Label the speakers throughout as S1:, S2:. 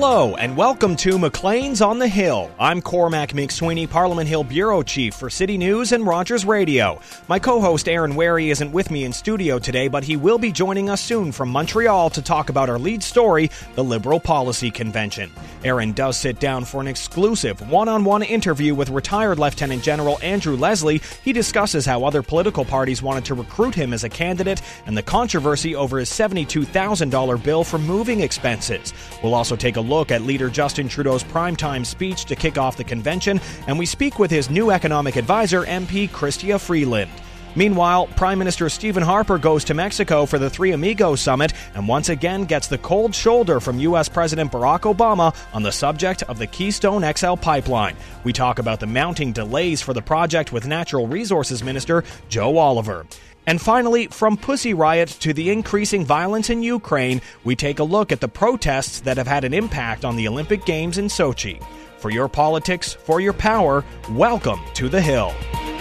S1: Hello, and welcome to Maclean's on the Hill. I'm Cormac McSweeney, Parliament Hill Bureau Chief for City News and Rogers Radio. My co-host Aaron Wary isn't with me in studio today, but he will be joining us soon from Montreal to talk about our lead story, the Liberal Policy Convention. Aaron does sit down for an exclusive one-on-one interview with retired Lieutenant General Andrew Leslie. He discusses how other political parties wanted to recruit him as a candidate and the controversy over his $72,000 bill for moving expenses. We'll also take a look at Leader Justin Trudeau's primetime speech to kick off the convention, and we speak with his new economic advisor, MP Chrystia Freeland. Meanwhile, Prime Minister Stephen Harper goes to Mexico for the Three Amigos Summit and once again gets the cold shoulder from U.S. President Barack Obama on the subject of the Keystone XL pipeline. We talk about the mounting delays for the project with Natural Resources Minister Joe Oliver. And finally, from Pussy Riot to the increasing violence in Ukraine, we take a look at the protests that have had an impact on the Olympic Games in Sochi. For your politics, for your power, welcome to the Hill.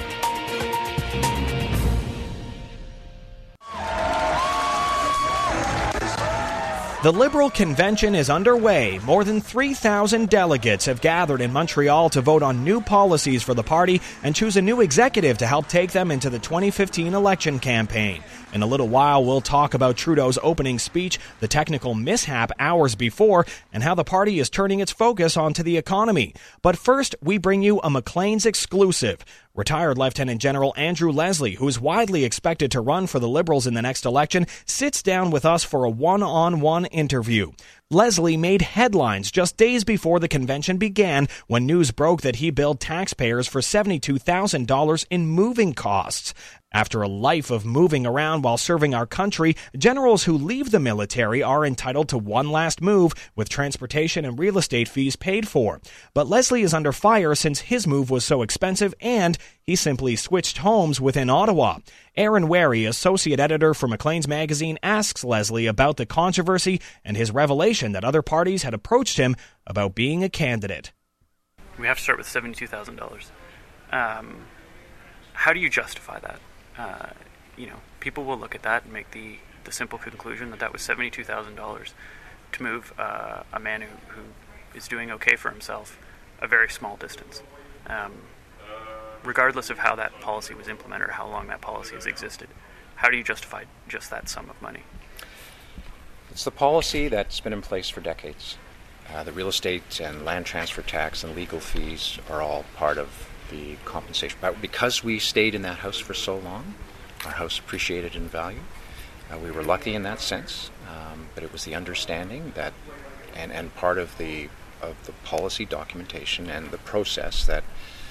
S1: The Liberal Convention is underway. More than 3,000 delegates have gathered in Montreal to vote on new policies for the party and choose a new executive to help take them into the 2015 election campaign. In a little while, we'll talk about Trudeau's opening speech, the technical mishap hours before, and how the party is turning its focus onto the economy. But first, we bring you a Maclean's exclusive. Retired Lieutenant General Andrew Leslie, who is widely expected to run for the Liberals in the next election, sits down with us for a one-on-one interview. Leslie made headlines just days before the convention began when news broke that he billed taxpayers for $72,000 in moving costs. After a life of moving around while serving our country, generals who leave the military are entitled to one last move with transportation and real estate fees paid for. But Leslie is under fire since his move was so expensive and he simply switched homes within Ottawa. Aaron Wary, associate editor for Maclean's magazine, asks Leslie about the controversy and his revelation that other parties had approached him about being a candidate.
S2: We have to start with $72,000. How do you justify that? People will look at that and make the simple conclusion that was $72,000 to move a man who is doing okay for himself a very small distance. Regardless of how that policy was implemented or how long that policy has existed, how do you justify just that sum of money?
S3: It's the policy that's been in place for decades. The real estate and land transfer tax and legal fees are all part of the compensation. But because we stayed in that house for so long, our house appreciated in value. We were lucky in that sense, but it was the understanding that, and part of the policy documentation and the process that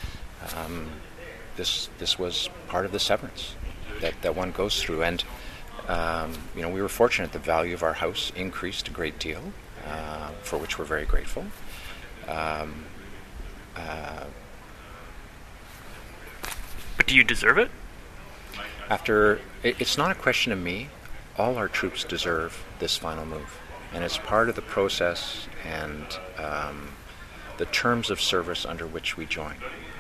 S3: this was part of the severance that one goes through. And we were fortunate; the value of our house increased a great deal, for which we're very grateful.
S2: But do you deserve it?
S3: It's not a question of me. All our troops deserve this final move. And it's part of the process and the terms of service under which we join.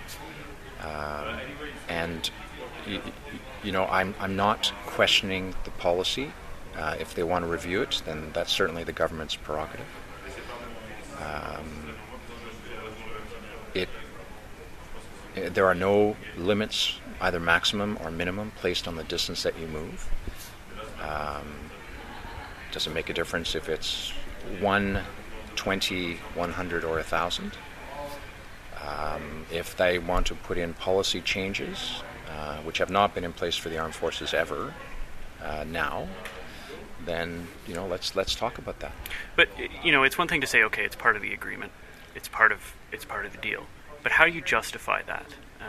S3: I'm not questioning the policy. If they want to review it, then that's certainly the government's prerogative. There are no limits, either maximum or minimum, placed on the distance that you move. Doesn't make a difference if it's 1, 20, 100, or 1,000. If they want to put in policy changes, which have not been in place for the armed forces ever now, then let's talk about that.
S2: But it's one thing to say, okay, it's part of the agreement, it's part of the deal. But how do you justify that?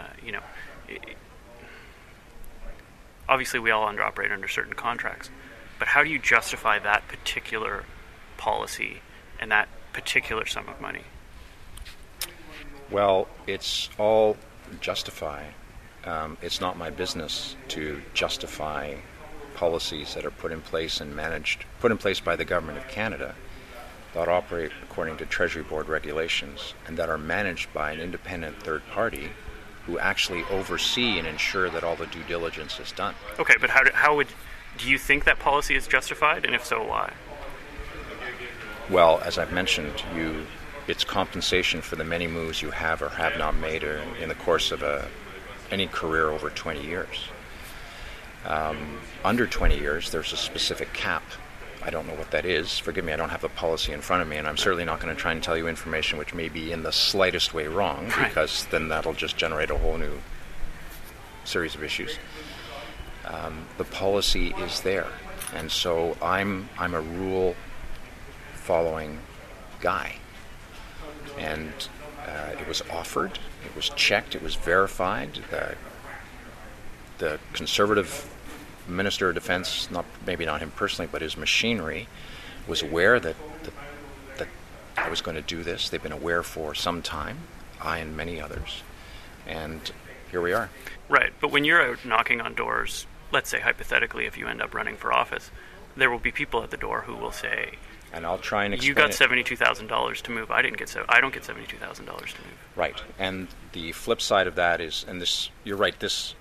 S2: Obviously, we all operate under certain contracts. But how do you justify that particular policy and that particular sum of money?
S3: Well, it's all justify. It's not my business to justify policies that are put in place by the Government of Canada that operate according to Treasury Board regulations and that are managed by an independent third party who actually oversee and ensure that all the due diligence is done.
S2: Okay, but do you think that policy is justified, and if so, why?
S3: Well, as I've mentioned, it's compensation for the many moves you have or have not made in the course of any career over 20 years. Under 20 years, there's a specific cap. I don't know what that is. Forgive me, I don't have the policy in front of me, and I'm certainly not going to try and tell you information which may be in the slightest way wrong, because then that'll just generate a whole new series of issues. The policy is there, and so I'm a rule-following guy. And it was offered, it was checked, it was verified. The Conservative Minister of Defence, maybe not him personally, but his machinery, was aware that I was going to do this. They've been aware for some time, I and many others, and here we are.
S2: Right, but when you're out knocking on doors, let's say hypothetically if you end up running for office, there will be people at the door who will say,
S3: and I'll try and explain.
S2: You got $72,000 to move. I don't get $72,000 to move.
S3: Right, and the flip side of that is, and this, you're right, this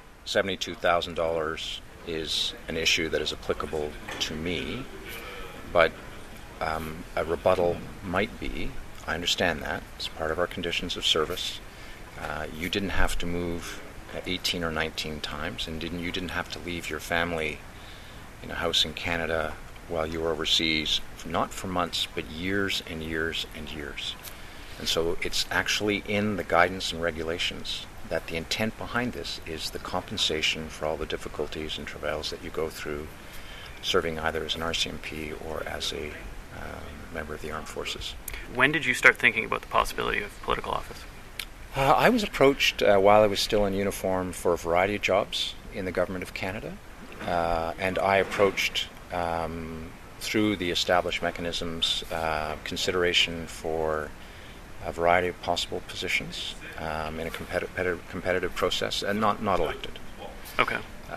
S3: $72,000 is an issue that is applicable to me, but a rebuttal might be, I understand that, it's part of our conditions of service. You didn't have to move 18 or 19 times, and you didn't have to leave your family in a house in Canada while you were overseas, not for months, but years and years and years. And so it's actually in the guidance and regulations that the intent behind this is the compensation for all the difficulties and travails that you go through serving either as an RCMP or as a member of the armed forces.
S2: When did you start thinking about the possibility of political office?
S3: I was approached while I was still in uniform for a variety of jobs in the Government of Canada, and I approached through the established mechanisms consideration for a variety of possible positions in a competitive process, and not elected.
S2: Okay.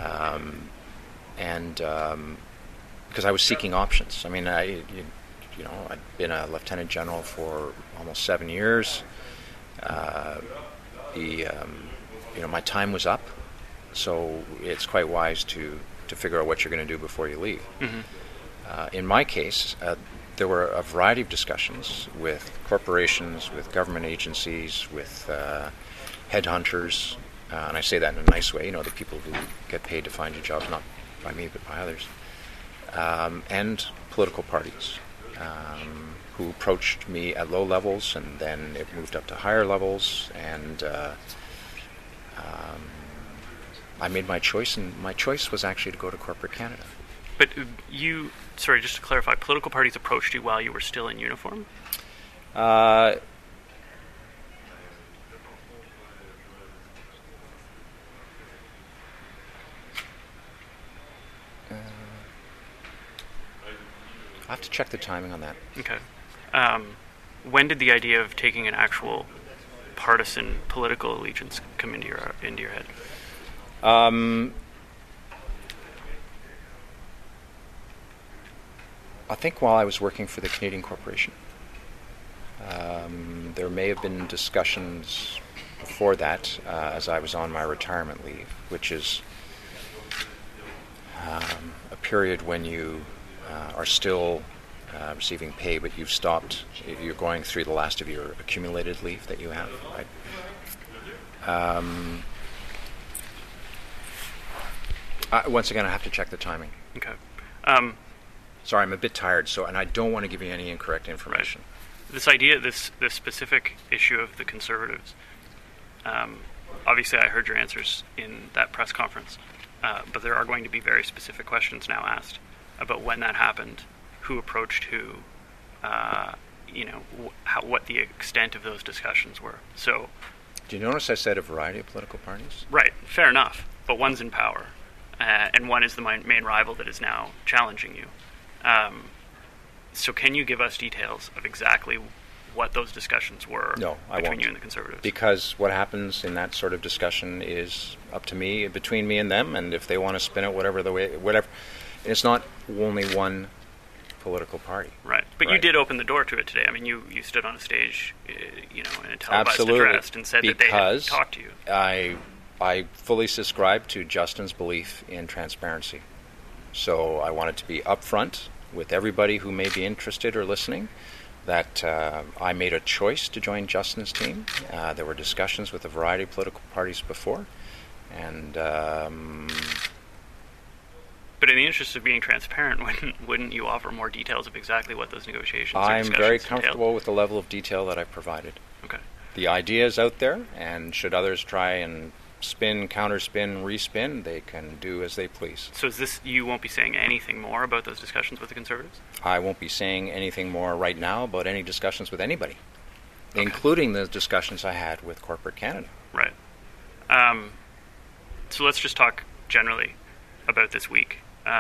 S3: And because I was seeking options. I mean, I'd been a lieutenant general for almost 7 years. My time was up, so it's quite wise to figure out what you're going to do before you leave.
S2: Mm-hmm.
S3: In my case, there were a variety of discussions with corporations, with government agencies, with headhunters, and I say that in a nice way, the people who get paid to find you jobs, not by me but by others, and political parties who approached me at low levels, and then it moved up to higher levels, and I made my choice, and my choice was actually to go to corporate Canada.
S2: But just to clarify, political parties approached you while you were still in uniform?
S3: I have to check the timing on that.
S2: Okay. When did the idea of taking an actual partisan political allegiance come into your head?
S3: I think while I was working for the Canadian Corporation. There may have been discussions before that as I was on my retirement leave, which is a period when you are still receiving pay, but you've stopped, you're going through the last of your accumulated leave that you have, right? Once again, I have to check the timing.
S2: Okay.
S3: Sorry, I'm a bit tired, and I don't want to give you any incorrect information.
S2: Right. This idea, this specific issue of the Conservatives, obviously I heard your answers in that press conference, but there are going to be very specific questions now asked about when that happened, who approached who, what the extent of those discussions were. So,
S3: do you notice I said a variety of political parties?
S2: Right, fair enough, but one's in power, and one is the main rival that is now challenging you. So can you give us details of exactly what those discussions were between you and the Conservatives? Because
S3: what happens in that sort of discussion is up to me, between me and them, and if they want to spin it whatever. It's not only one political party.
S2: Right. But you did open the door to it today. I mean, you stood on a stage, in a televised address and said that they had talked to you.
S3: I fully subscribe to Justin's belief in transparency. So I wanted to be upfront with everybody who may be interested or listening that I made a choice to join Justin's team. There were discussions with a variety of political parties before, and
S2: but in the interest of being transparent, wouldn't you offer more details of exactly what those negotiations or
S3: I'm very comfortable
S2: entailed?
S3: with the level of detail that I provided.
S2: Okay.
S3: The idea is out there, and should others try and spin, counterspin, respin, they can do as they please.
S2: So is this, you won't be saying anything more about those discussions with the Conservatives?
S3: I won't be saying anything more right now about any discussions with anybody,
S2: Okay.
S3: including the discussions I had with Corporate Canada.
S2: Right. So let's just talk generally about this week.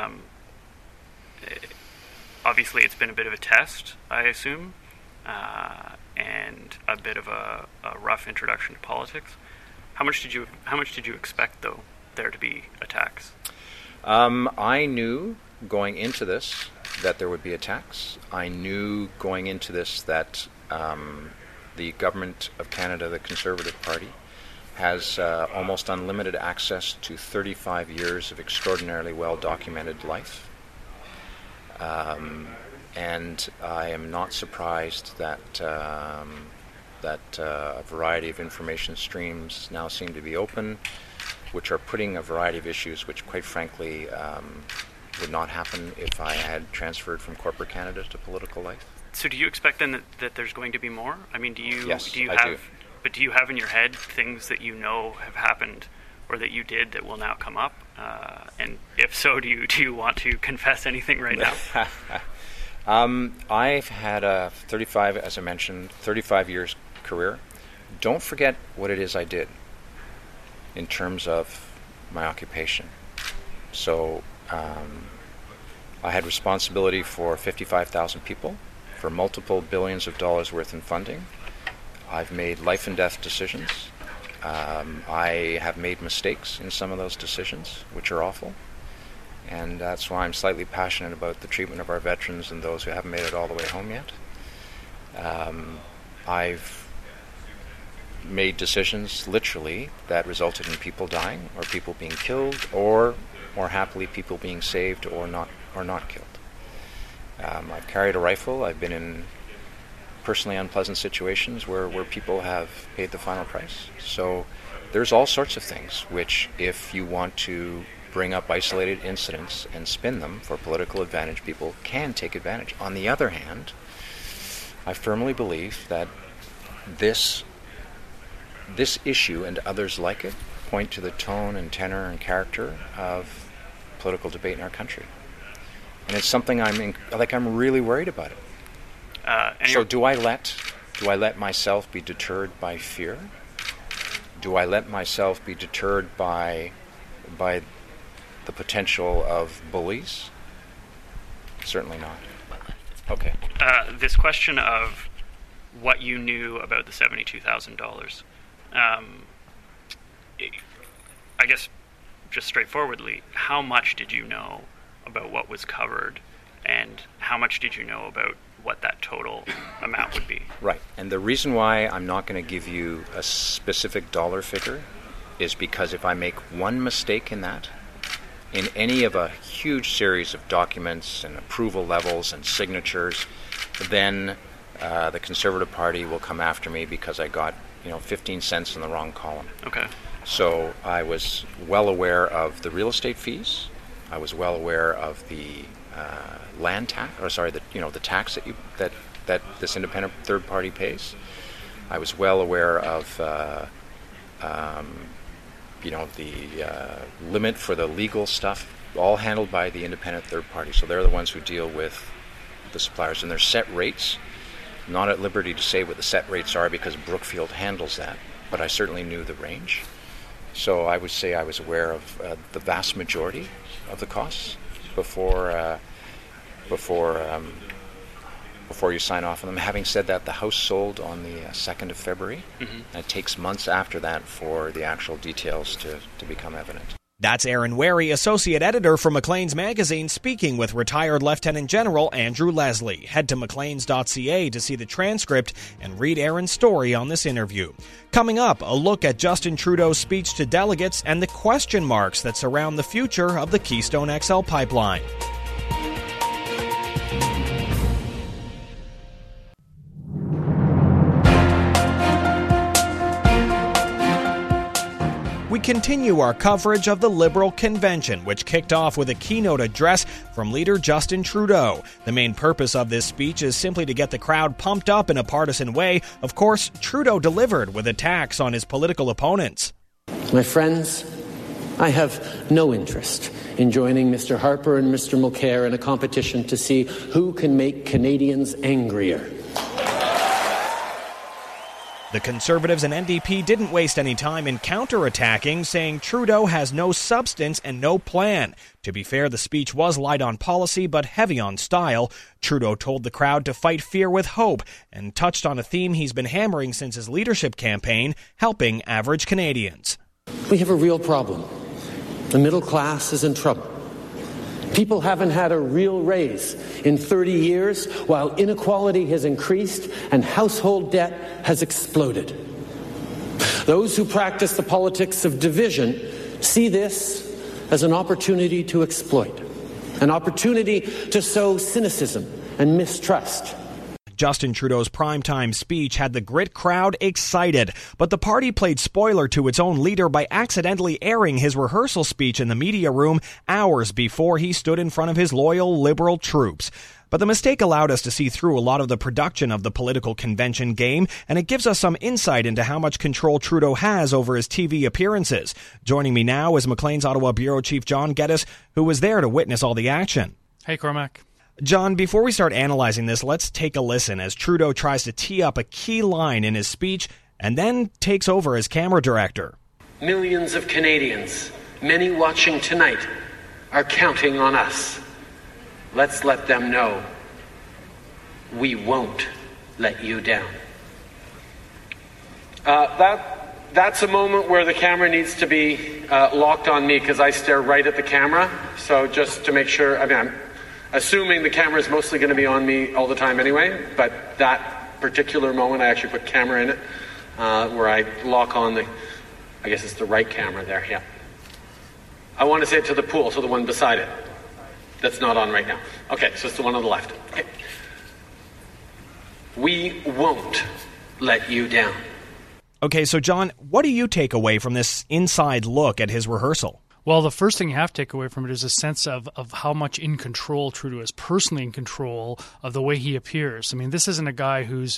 S2: Obviously, it's been a bit of a test, I assume, and a bit of a rough introduction to politics. How much did you expect, though, there to be attacks?
S3: I knew going into this that there would be attacks. I knew going into this that the Government of Canada, the Conservative Party, has almost unlimited access to 35 years of extraordinarily well-documented life. And I am not surprised that a variety of information streams now seem to be open, which are putting a variety of issues which, quite frankly, would not happen if I had transferred from Corporate Canada to political life.
S2: So do you expect then that there's going to be more? I mean,
S3: Yes,
S2: do you
S3: I
S2: have,
S3: do.
S2: But do you have in your head things that you know have happened or that you did that will now come up? And if so, do you want to confess anything right now?
S3: I've had a 35, as I mentioned, 35 years career. Don't forget what it is I did in terms of my occupation. So I had responsibility for 55,000 people, for multiple billions of dollars worth in funding. I've made life and death decisions. I have made mistakes in some of those decisions, which are awful. And that's why I'm slightly passionate about the treatment of our veterans and those who haven't made it all the way home yet. I've made decisions, literally, that resulted in people dying, or people being killed, or, more happily, people being saved or not killed. I've carried a rifle. I've been in personally unpleasant situations where people have paid the final price. So there's all sorts of things which, if you want to bring up isolated incidents and spin them for political advantage, people can take advantage. On the other hand, I firmly believe that this issue and others like it point to the tone and tenor and character of political debate in our country. And it's something I'm really worried about it. So do I let myself be deterred by fear? Do I let myself be deterred by the potential of bullies? Certainly not. Okay.
S2: This question of what you knew about the $72,000, I guess just straightforwardly, how much did you know about what was covered, and how much did you know about what that total amount would be?
S3: Right. And the reason why I'm not going to give you a specific dollar figure is because if I make one mistake in that, in any of a huge series of documents and approval levels and signatures, then the Conservative Party will come after me because I got 15 cents in the wrong column.
S2: Okay.
S3: So I was well aware of the real estate fees. I was well aware of the land tax, the tax that this independent third party pays. I was well aware of the limit for the legal stuff, all handled by the independent third party. So they're the ones who deal with the suppliers, and their set rates. I'm not at liberty to say what the set rates are because Brookfield handles that, but I certainly knew the range. So I would say I was aware of the vast majority of the costs before you sign off on them. Having said that, the house sold on the 2nd of February, and it takes months after that for the actual details to become evident.
S1: That's Aaron Wary, Associate Editor for Maclean's Magazine, speaking with retired Lieutenant General Andrew Leslie. Head to macleans.ca to see the transcript and read Aaron's story on this interview. Coming up, a look at Justin Trudeau's speech to delegates and the question marks that surround the future of the Keystone XL pipeline. continue our coverage of the Liberal Convention, which kicked off with a keynote address from leader Justin Trudeau. The main purpose of this speech is simply to get the crowd pumped up in a partisan way. Of course, Trudeau delivered with attacks on his political opponents.
S4: My friends, I have no interest in joining Mr. Harper and Mr. Mulcair in a competition to see who can make Canadians angrier.
S1: The Conservatives and NDP didn't waste any time in counterattacking, saying Trudeau has no substance and no plan. To be fair, the speech was light on policy but heavy on style. Trudeau told the crowd to fight fear with hope and touched on a theme he's been hammering since his leadership campaign, helping average Canadians.
S4: We have a real problem. The middle class is in trouble. People haven't had a real raise in 30 years, while inequality has increased and household debt has exploded. Those who practice the politics of division see this as an opportunity to exploit, an opportunity to sow cynicism and mistrust.
S1: Justin Trudeau's primetime speech had the Grit crowd excited, but the party played spoiler to its own leader by accidentally airing his rehearsal speech in the media room hours before he stood in front of his loyal Liberal troops. But the mistake allowed us to see through a lot of the production of the political convention game, and it gives us some insight into how much control Trudeau has over his TV appearances. Joining me now is Maclean's Ottawa Bureau Chief John Geddes, who was there to witness all the action.
S5: Hey, Cormac.
S1: John, before we start analyzing this, let's take a listen as Trudeau tries to tee up a key line in his speech and then takes over as camera director.
S4: Millions of Canadians, many watching tonight, are counting on us. Let's let them know we won't let you down. That's a moment where the camera needs to be locked on me because I stare right at the camera. So just to make sure, I'm assuming the camera is mostly going to be on me all the time anyway, but that particular moment I actually put camera in it where I lock on I guess it's the right camera there, yeah. I want to say it to the pool, so the one beside it. That's not on right now. Okay, so it's the one on the left. Okay. We won't let you down.
S1: Okay, so John, what do you take away from this inside look at his rehearsal?
S5: Well, the first thing you have to take away from it is a sense of how much in control Trudeau is, personally in control of the way he appears. I mean, this isn't a guy who's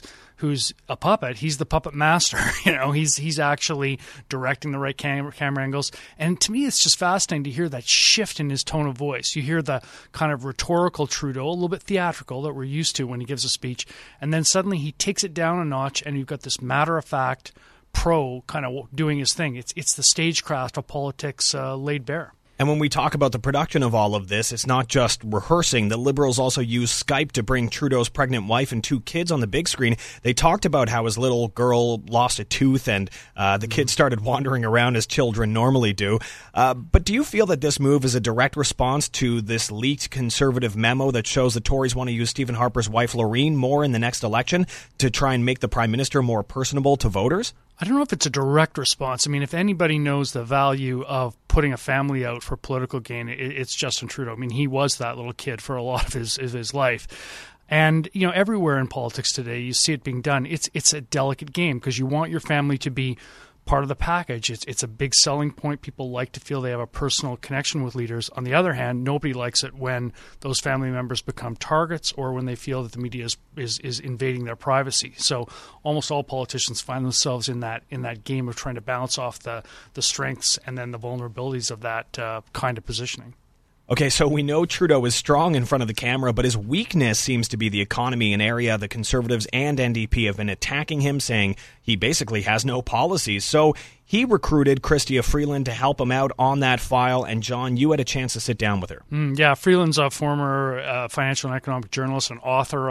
S5: a puppet. He's the puppet master. He's actually directing the right camera angles. And to me, it's just fascinating to hear that shift in his tone of voice. You hear the kind of rhetorical Trudeau, a little bit theatrical that we're used to when he gives a speech. And then suddenly he takes it down a notch and you've got this matter-of-fact pro kind of doing his thing. It's the stagecraft of politics laid bare.
S1: And when we talk about the production of all of this, it's not just rehearsing. The Liberals also used Skype to bring Trudeau's pregnant wife and 2 kids on the big screen. They talked about how his little girl lost a tooth and the kids started wandering around as children normally do. But do you feel that this move is a direct response to this leaked Conservative memo that shows the Tories want to use Stephen Harper's wife, Loreen, more in the next election to try and make the Prime Minister more personable to voters?
S5: I don't know if it's a direct response. I mean, if anybody knows the value of putting a family out for political gain, it's Justin Trudeau. I mean, he was that little kid for a lot of his life. And, everywhere in politics today, you see it being done. It's a delicate game because you want your family to be part of the package. It's a big selling point. People like to feel they have a personal connection with leaders. On the other hand, nobody likes it when those family members become targets or when they feel that the media is invading their privacy. So almost all politicians find themselves in that game of trying to balance off the strengths and then the vulnerabilities of that kind of positioning.
S1: Okay, so we know Trudeau is strong in front of the camera, but his weakness seems to be the economy, an area the Conservatives and NDP have been attacking him, saying he basically has no policies. So he recruited Chrystia Freeland to help him out on that file, and John, you had a chance to sit down with her.
S5: Yeah, Freeland's a former financial and economic journalist and author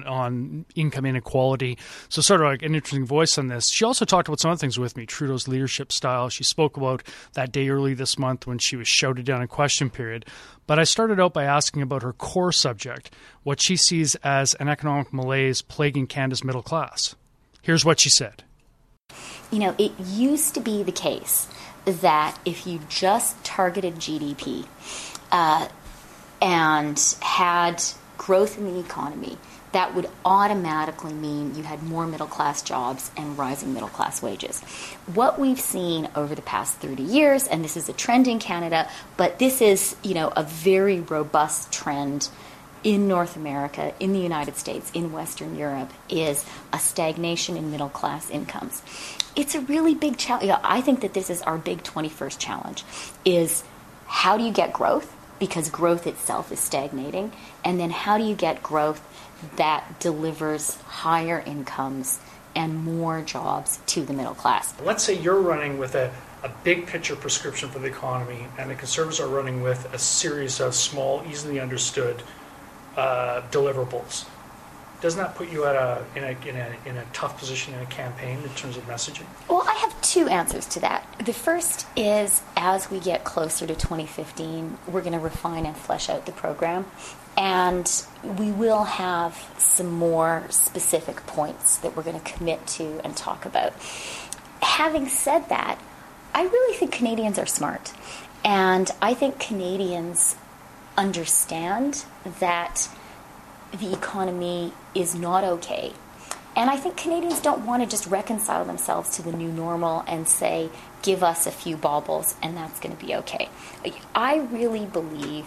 S5: on income inequality, so sort of like an interesting voice on this. She also talked about some other things with me, Trudeau's leadership style. She spoke about that day early this month when she was shouted down in question period. But I started out by asking about her core subject, what she sees as an economic malaise plaguing Canada's middle class. Here's what she said.
S6: It used to be the case that if you just targeted GDP and had growth in the economy, that would automatically mean you had more middle-class jobs and rising middle-class wages. What we've seen over the past 30 years, and this is a trend in Canada, but this is, a very robust trend in North America, in the United States, in Western Europe, is a stagnation in middle-class incomes. It's a really big challenge. I think that this is our big 21st challenge, is how do you get growth? Because growth itself is stagnating. And then how do you get growth that delivers higher incomes and more jobs to the middle class?
S5: Let's say you're running with a big picture prescription for the economy, and the Conservatives are running with a series of small, easily understood deliverables. Doesn't that put you in a tough position in a campaign in terms of messaging?
S6: Well, I have two answers to that. The first is, as we get closer to 2015, we're going to refine and flesh out the program, and we will have some more specific points that we're going to commit to and talk about. Having said that, I really think Canadians are smart, and I think Canadians understand that the economy is not okay. And I think Canadians don't want to just reconcile themselves to the new normal and say, give us a few baubles and that's going to be okay. I really believe,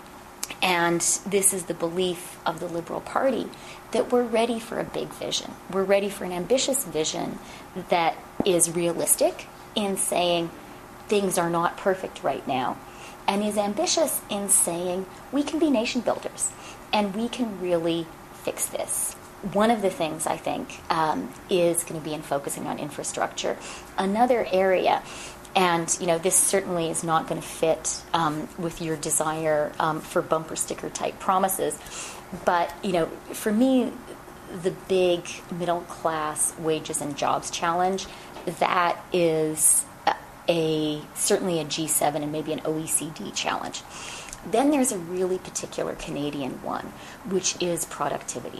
S6: and this is the belief of the Liberal Party, that we're ready for a big vision. We're ready for an ambitious vision that is realistic in saying things are not perfect right now, and is ambitious in saying we can be nation builders and we can really fix this. One of the things I think is going to be in focusing on infrastructure. Another area, and this certainly is not going to fit with your desire for bumper sticker type promises, but for me, the big middle class wages and jobs challenge, that is certainly a G7 and maybe an OECD challenge. Then there's a really particular Canadian one, which is productivity.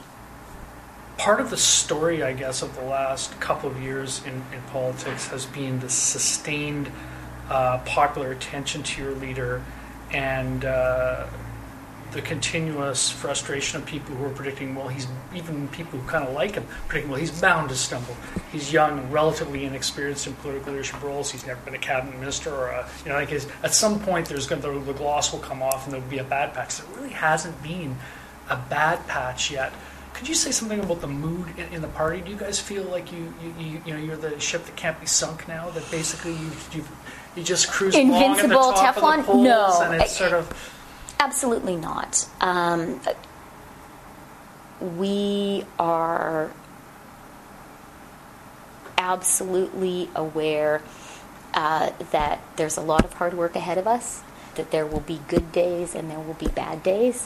S5: Part of the story, I guess, of the last couple of years in politics has been the sustained popular attention to your leader and the continuous frustration of people who are predicting, even people who kind of like him, predicting, he's bound to stumble. He's young and relatively inexperienced in political leadership roles. He's never been a cabinet minister or at some point the gloss will come off and there'll be a bad patch. There really hasn't been a bad patch yet. Could you say something about the mood in the party? Do you guys feel like you're the ship that can't be sunk now? That basically you just cruise along at the top
S6: Teflon?
S5: Of the polls,
S6: no,
S5: and it's sort of
S6: absolutely not. We are absolutely aware that there's a lot of hard work ahead of us. That there will be good days and there will be bad days.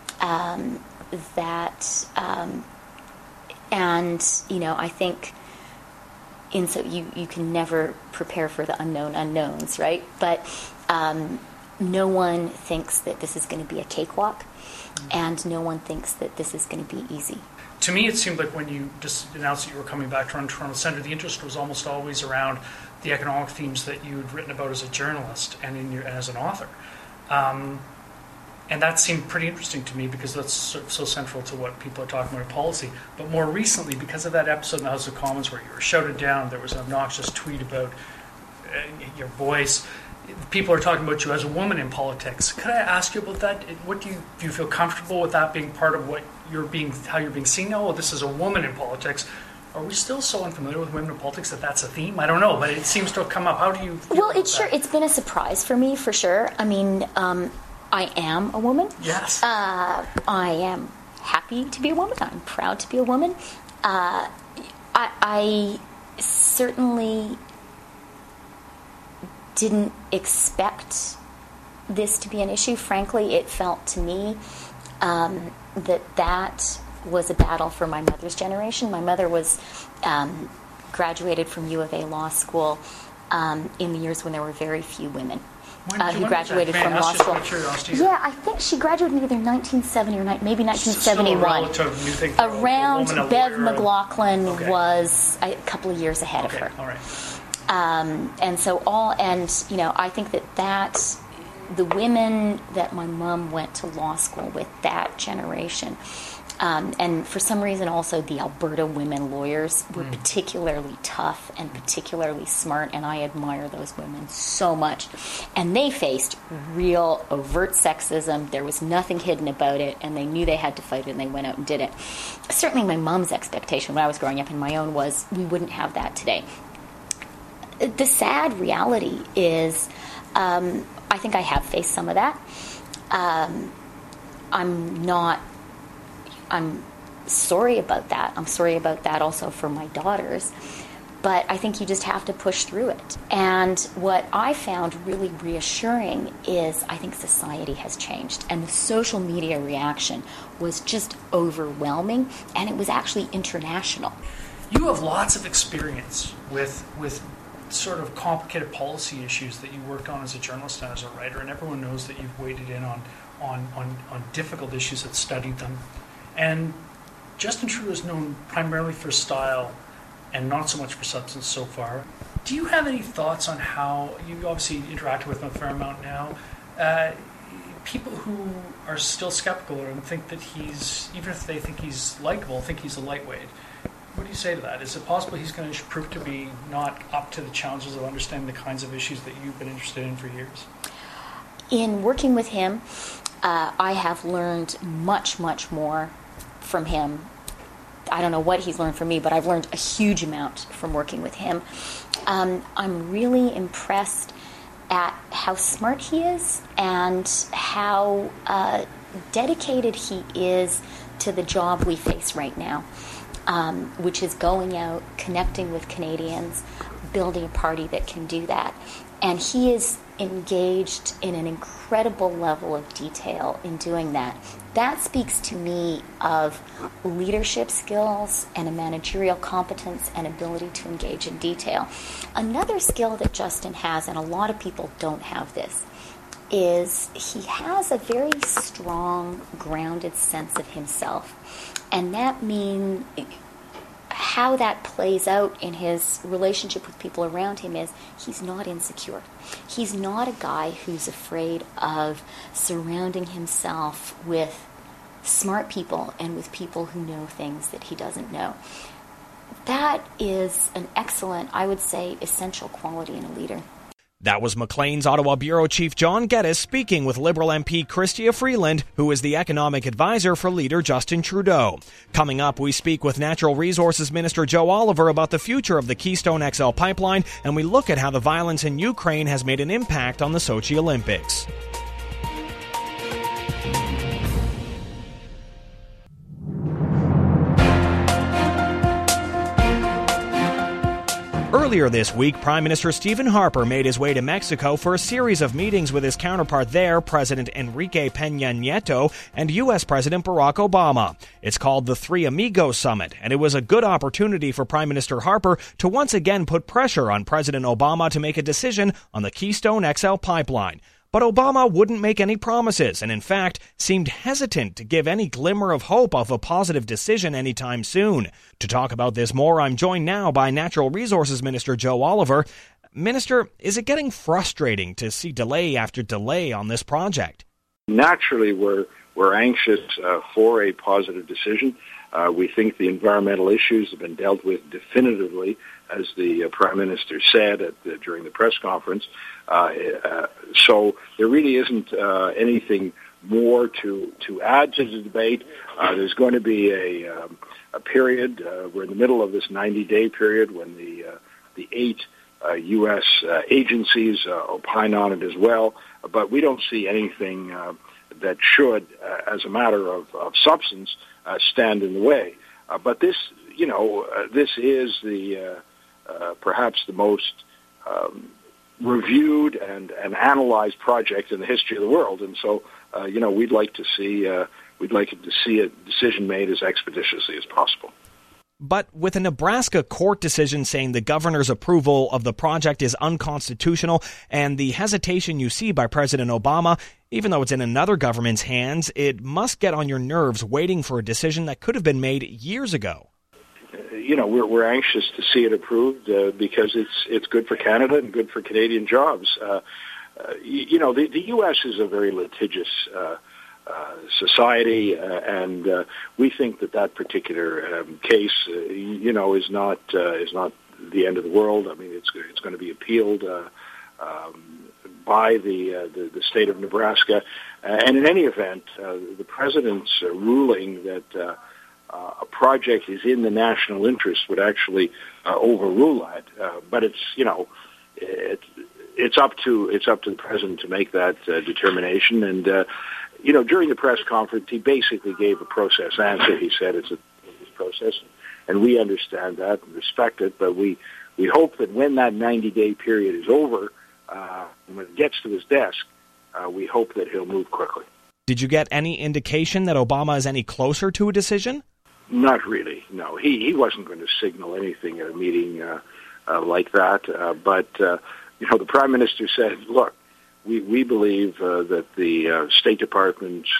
S6: I think so you can never prepare for the unknown unknowns, right? But no one thinks that this is going to be a cakewalk, and no one thinks that this is going to be easy.
S5: To me, it seemed like when you just announced that you were coming back to run Toronto Centre, the interest was almost always around the economic themes that you had written about as a journalist and as an author. And that seemed pretty interesting to me because that's so central to what people are talking about in policy. But more recently, because of that episode in the House of Commons where you were shouted down, there was an obnoxious tweet about your voice. People are talking about you as a woman in politics. Could I ask you about that? What do you feel comfortable with that being part of what how you're being seen now? Well, this is a woman in politics. Are we still so unfamiliar with women in politics that that's a theme? I don't know, but it seems to have come up. How do you feel about that?
S6: It's been a surprise for me, for sure. I mean, I am a woman.
S5: Yes.
S6: I am happy to be a woman. I'm proud to be a woman. I certainly didn't expect this to be an issue. Frankly, it felt to me that was a battle for my mother's generation. My mother was graduated from U of A Law School in the years when there were very few women who graduated from law school. Yeah, I think she graduated in either 1970 or maybe 1971. Around Bev McLaughlin was a couple of years ahead of her.
S5: All right.
S6: I think that the women that my mom went to law school with, that generation, and for some reason also the Alberta women lawyers were particularly tough and particularly smart, and I admire those women so much. And they faced real overt sexism. There was nothing hidden about it, and they knew they had to fight it, and they went out and did it. Certainly my mom's expectation when I was growing up, and my own, was we wouldn't have that today. The sad reality is I think I have faced some of that. I'm sorry about that. I'm sorry about that also for my daughters. But I think you just have to push through it. And what I found really reassuring is I think society has changed. And the social media reaction was just overwhelming. And it was actually international.
S5: You have lots of experience with sort of complicated policy issues that you worked on as a journalist and as a writer. And everyone knows that you've waded in on difficult issues and studied them. And Justin Trudeau is known primarily for style and not so much for substance so far. Do you have any thoughts on how, you obviously interact with him a fair amount now, people who are still skeptical and think that he's, even if they think he's likable, think he's a lightweight? What do you say to that? Is it possible he's going to prove to be not up to the challenges of understanding the kinds of issues that you've been interested in for years?
S6: In working with him, I have learned much, much more from him. I don't know what he's learned from me, but I've learned a huge amount from working with him. I'm really impressed at how smart he is and how dedicated he is to the job we face right now, which is going out, connecting with Canadians, building a party that can do that. And he is engaged in an incredible level of detail in doing that. That speaks to me of leadership skills and a managerial competence and ability to engage in detail. Another skill that Justin has, and a lot of people don't have this, is he has a very strong, grounded sense of himself. And that means how that plays out in his relationship with people around him is he's not insecure. He's not a guy who's afraid of surrounding himself with smart people and with people who know things that he doesn't know. That is an excellent, I would say, essential quality in a leader.
S1: That was Maclean's Ottawa Bureau Chief John Geddes speaking with Liberal MP Chrystia Freeland, who is the economic advisor for leader Justin Trudeau. Coming up, we speak with Natural Resources Minister Joe Oliver about the future of the Keystone XL pipeline, and we look at how the violence in Ukraine has made an impact on the Sochi Olympics. Earlier this week, Prime Minister Stephen Harper made his way to Mexico for a series of meetings with his counterpart there, President Enrique Peña Nieto, and U.S. President Barack Obama. It's called the Three Amigos Summit, and it was a good opportunity for Prime Minister Harper to once again put pressure on President Obama to make a decision on the Keystone XL pipeline. But Obama wouldn't make any promises and, in fact, seemed hesitant to give any glimmer of hope of a positive decision anytime soon. To talk about this more, I'm joined now by Natural Resources Minister Joe Oliver. Minister, is it getting frustrating to see delay after delay on this project?
S7: Naturally, we're anxious for a positive decision. We think the environmental issues have been dealt with definitively, as the Prime Minister said during the press conference. So there really isn't anything more to add to the debate. There's going to be a period. We're in the middle of this 90-day period when the 8 U.S. agencies opine on it as well. But we don't see anything that should, as a matter of substance, stand in the way. But this, this is the perhaps the most reviewed and analyzed project in the history of the world, and so we'd like to see a decision made as expeditiously as possible.
S1: But with a Nebraska court decision saying the governor's approval of the project is unconstitutional and the hesitation you see by President Obama, even though it's in another government's hands, it must get on your nerves waiting for a decision that could have been made years ago.
S7: We're anxious to see it approved because it's good for Canada and good for Canadian jobs. the U.S. is a very litigious society, and we think that particular case, is not the end of the world. I mean, it's going to be appealed by the state of Nebraska, and in any event, the president's ruling that a project is in the national interest would actually overrule that. But it's up to the president to make that determination. And during the press conference, he basically gave a process answer. He said it's a process, and we understand that and respect it. But we hope that when that 90-day period is over, when it gets to his desk, we hope that he'll move quickly.
S1: Did you get any indication that Obama is any closer to a decision?
S7: Not really, no. He wasn't going to signal anything at a meeting like that. But the Prime Minister said, look, we believe that the State Department's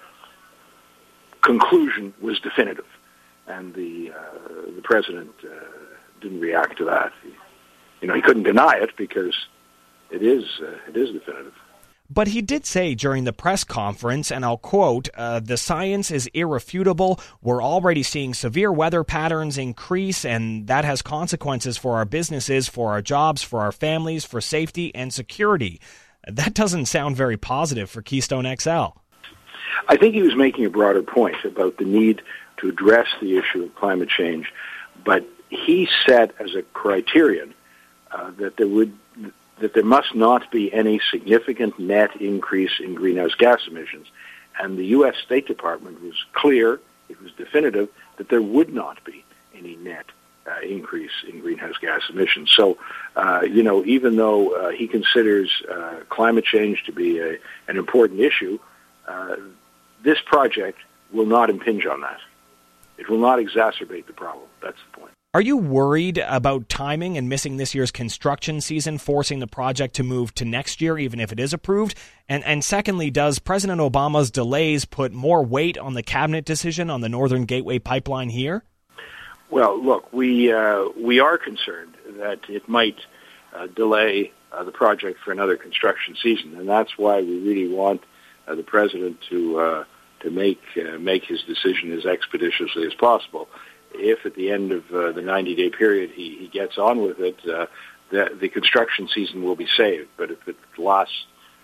S7: conclusion was definitive. And the President didn't react to that. He couldn't deny it because it is definitive.
S1: But he did say during the press conference, and I'll quote, the science is irrefutable. We're already seeing severe weather patterns increase, and that has consequences for our businesses, for our jobs, for our families, for safety and security. That doesn't sound very positive for Keystone XL.
S7: I think he was making a broader point about the need to address the issue of climate change, but he set as a criterion that there must not be any significant net increase in greenhouse gas emissions. And the U.S. State Department was clear, it was definitive, that there would not be any net increase in greenhouse gas emissions. So, even though he considers climate change to be an important issue, this project will not impinge on that. It will not exacerbate the problem. That's the point.
S1: Are you worried about timing and missing this year's construction season, forcing the project to move to next year, even if it is approved? And secondly, does President Obama's delays put more weight on the cabinet decision on the Northern Gateway pipeline here?
S7: Well, look, we are concerned that it might delay the project for another construction season, and that's why we really want the president to make his decision as expeditiously as possible. If at the end of the 90-day period he gets on with it, the construction season will be saved. But if it lasts,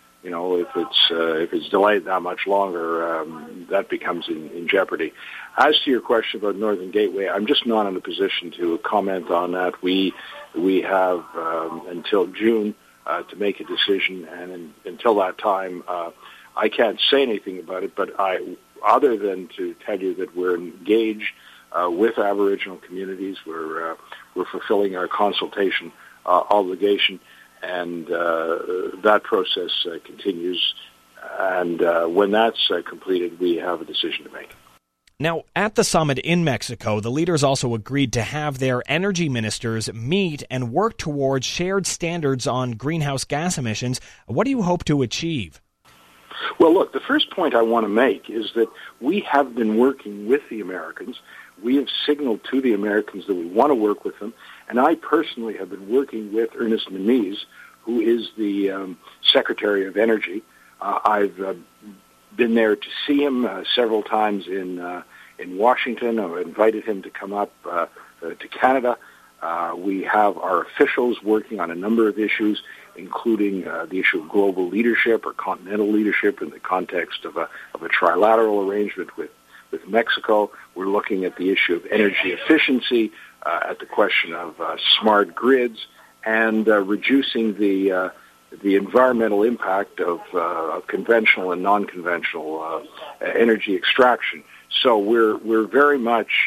S7: if it's delayed that much longer, that becomes in jeopardy. As to your question about Northern Gateway, I'm just not in a position to comment on that. We have until June to make a decision, and until that time, I can't say anything about it. But other than to tell you that we're engaged with Aboriginal communities, we're fulfilling our consultation obligation, and that process continues. And when that's completed, we have a decision to make.
S1: Now, at the summit in Mexico, the leaders also agreed to have their energy ministers meet and work towards shared standards on greenhouse gas emissions. What do you hope to achieve?
S7: Well, look, the first point I want to make is that we have been working with the Americans. We have signaled to the Americans that we want to work with them, and I personally have been working with Ernest Moniz, who is the Secretary of Energy. I've been there to see him several times in Washington. I've invited him to come up to Canada. We have our officials working on a number of issues, including the issue of global leadership or continental leadership in the context of a trilateral arrangement with Mexico. We're looking at the issue of energy efficiency, at the question of smart grids, and reducing the environmental impact of conventional and non-conventional energy extraction. So we're very much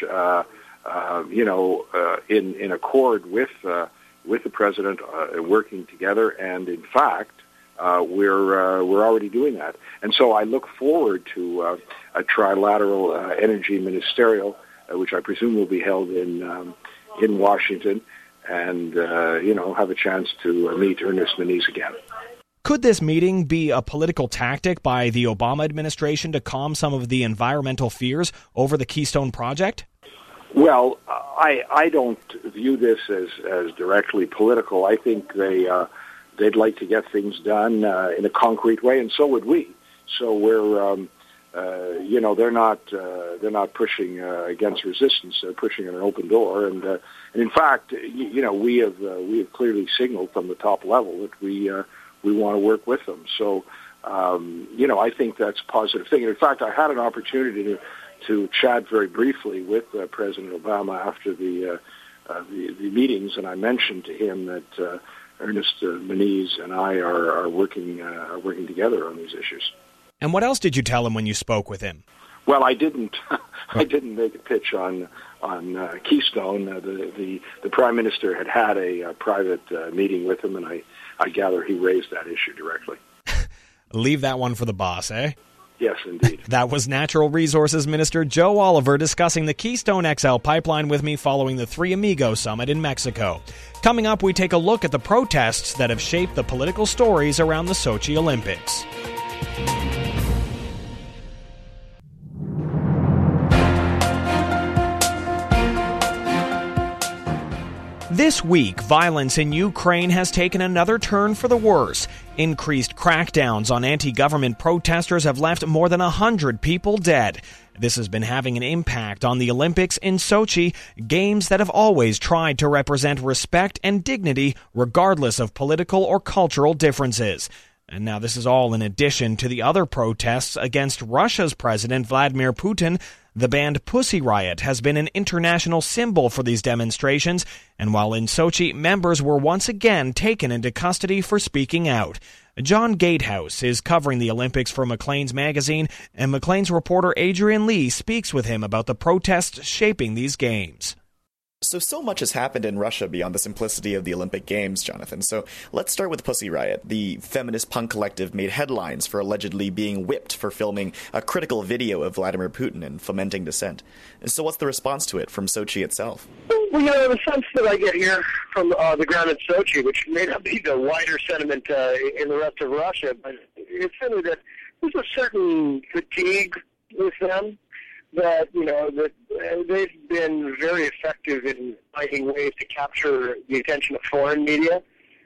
S7: in accord with the president, working together, and in fact, we're already doing that. And so I look forward to a trilateral energy ministerial, which I presume will be held in Washington, and have a chance to meet Ernest Moniz again.
S1: Could this meeting be a political tactic by the Obama administration to calm some of the environmental fears over the Keystone project?
S7: Well, I don't view this as directly political. I think they they'd like to get things done in a concrete way, and so would we. So we're, they're not pushing against resistance; they're pushing an open door. And in fact, we have clearly signaled from the top level that we want to work with them. So, I think that's a positive thing. And in fact, I had an opportunity to chat very briefly with President Obama after the meetings, and I mentioned to him that Ernest Moniz and I are working together on these issues.
S1: And what else did you tell him when you spoke with him?
S7: Well, I didn't make a pitch on Keystone. The Prime Minister had a private meeting with him, and I gather he raised that issue directly.
S1: Leave that one for the boss, eh?
S7: Yes, indeed.
S1: That was Natural Resources Minister Joe Oliver discussing the Keystone XL pipeline with me following the Three Amigos Summit in Mexico. Coming up, we take a look at the protests that have shaped the political stories around the Sochi Olympics. This week, violence in Ukraine has taken another turn for the worse. Increased crackdowns on anti-government protesters have left more than 100 people dead. This has been having an impact on the Olympics in Sochi, games that have always tried to represent respect and dignity regardless of political or cultural differences. And now this is all in addition to the other protests against Russia's President Vladimir Putin. The band Pussy Riot has been an international symbol for these demonstrations, and while in Sochi, members were once again taken into custody for speaking out. John Gatehouse is covering the Olympics for Maclean's magazine, and Maclean's reporter Adrian Lee speaks with him about the protests shaping these games.
S8: So much has happened in Russia beyond the simplicity of the Olympic Games, Jonathan. So let's start with Pussy Riot. The feminist punk collective made headlines for allegedly being whipped for filming a critical video of Vladimir Putin and fomenting dissent. So what's the response to it from Sochi itself?
S9: Well, the sense that I get here from the ground in Sochi, which may not be the wider sentiment in the rest of Russia, but it's certainly that there's a certain fatigue with them. That they've been very effective in finding ways to capture the attention of foreign media,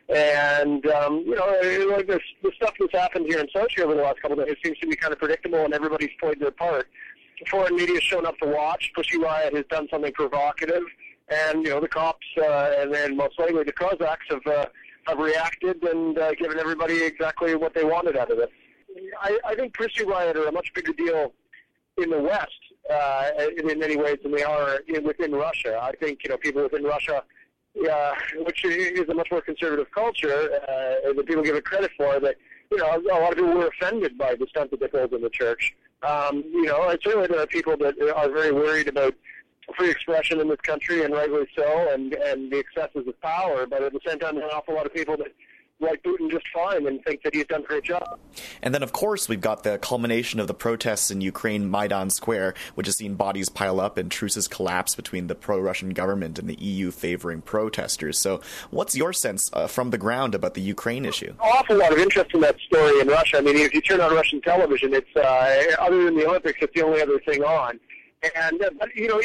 S9: and like the stuff that's happened here in Sochi over the last couple of days seems to be kind of predictable, and everybody's played their part. Foreign media's shown up to watch. Pussy Riot has done something provocative, and the cops and then most likely the Cossacks have reacted and given everybody exactly what they wanted out of it. I think Pussy Riot are a much bigger deal in the West. In many ways than they are within Russia. I think people within Russia, which is a much more conservative culture, that people give it credit for, that a lot of people were offended by the stunt that they pulled in the church. Certainly there are people that are very worried about free expression in this country, and rightly so, and the excesses of power. But at the same time, there are an awful lot of people that like Putin just fine and think that he's done a great job.
S8: And then, of course, we've got the culmination of the protests in Ukraine, Maidan Square, which has seen bodies pile up and truces collapse between the pro-Russian government and the EU favoring protesters. So what's your sense from the ground about the Ukraine issue?
S9: An awful lot of interest in that story in Russia. I mean, if you turn on Russian television, it's other than the Olympics, it's the only other thing on. And, but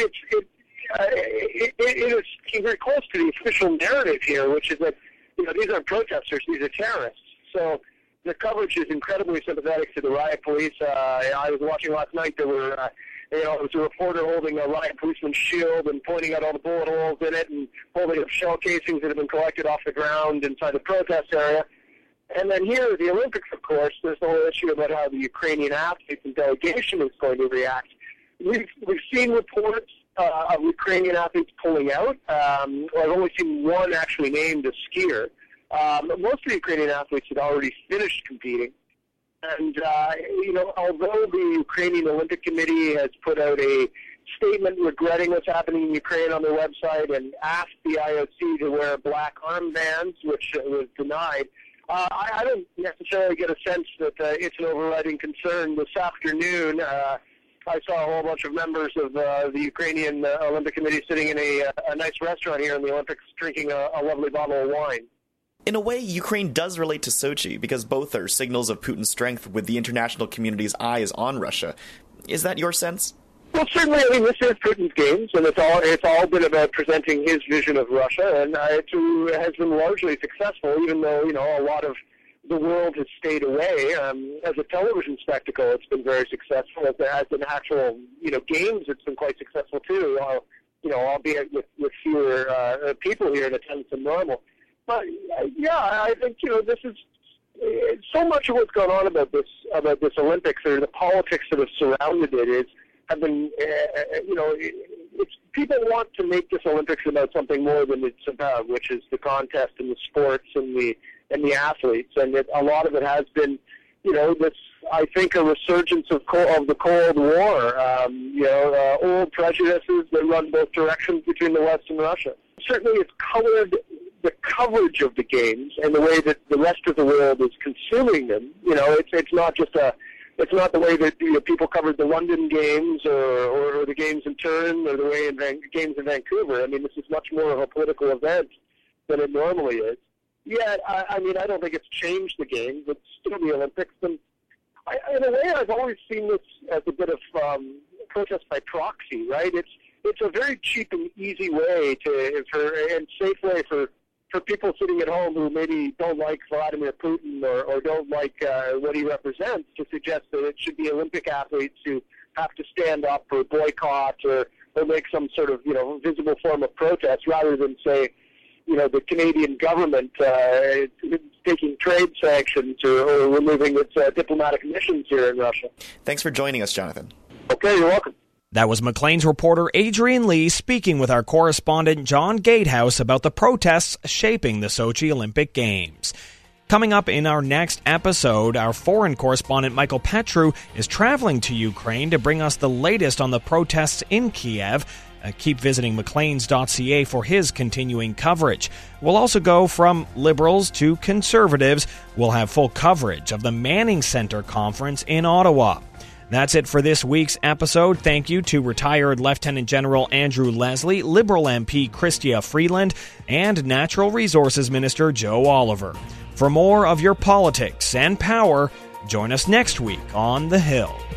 S9: it is very close to the official narrative here, which is that these aren't protesters, these are terrorists. So the coverage is incredibly sympathetic to the riot police. I was watching last night, there were, there was a reporter holding a riot policeman's shield and pointing out all the bullet holes in it and holding up shell casings that have been collected off the ground inside the protest area. And then here at the Olympics, of course, there's the whole issue about how the Ukrainian athletes and delegation is going to react. We've seen reports of Ukrainian athletes pulling out. I've only seen one actually named a skier. Most of the Ukrainian athletes had already finished competing. And, although the Ukrainian Olympic Committee has put out a statement regretting what's happening in Ukraine on their website and asked the IOC to wear black armbands, which was denied, I don't necessarily get a sense that it's an overriding concern. This afternoon, I saw a whole bunch of members of the Ukrainian Olympic Committee sitting in a nice restaurant here in the Olympics drinking a lovely bottle of wine.
S8: In a way, Ukraine does relate to Sochi because both are signals of Putin's strength with the international community's eyes on Russia. Is that your sense?
S9: Well, certainly, I mean, this is Putin's games, and it's all been about presenting his vision of Russia, and it has been largely successful, even though, a lot of the world has stayed away. As a television spectacle, it's been very successful. As an actual, games, it's been quite successful, too, albeit with fewer people here in attendance than normal. But, I think, this is so much of what's gone on about this Olympics, or the politics that have surrounded it, have been, people want to make this Olympics about something more than it's about, which is the contest and the sports and the athletes, and a lot of it has been, this, I think, a resurgence of the Cold War, old prejudices that run both directions between the West and Russia. Certainly, it's colored the coverage of the games and the way that the rest of the world is consuming them. It's not just it's not the way that people covered the London Games or the games in Turin or the way games in Vancouver. I mean, this is much more of a political event than it normally is. Yet, I don't think it's changed the games. It's still the Olympics. And in a way, I've always seen this as a bit of protest by proxy, right? It's a very cheap and easy way and safe way for people sitting at home who maybe don't like Vladimir Putin or don't like what he represents to suggest that it should be Olympic athletes who have to stand up or boycott or make some sort of, visible form of protest, rather than say, the Canadian government taking trade sanctions or removing its diplomatic missions here in Russia.
S8: Thanks for joining us, Jonathan.
S9: Okay, you're welcome.
S1: That was Maclean's reporter Adrian Lee speaking with our correspondent John Gatehouse about the protests shaping the Sochi Olympic Games. Coming up in our next episode, our foreign correspondent Michael Petru is traveling to Ukraine to bring us the latest on the protests in Kiev. Keep visiting Macleans.ca for his continuing coverage. We'll also go from liberals to conservatives. We'll have full coverage of the Manning Center Conference in Ottawa. That's it for this week's episode. Thank you to retired Lieutenant General Andrew Leslie, Liberal MP Chrystia Freeland, and Natural Resources Minister Joe Oliver. For more of your politics and power, join us next week on The Hill.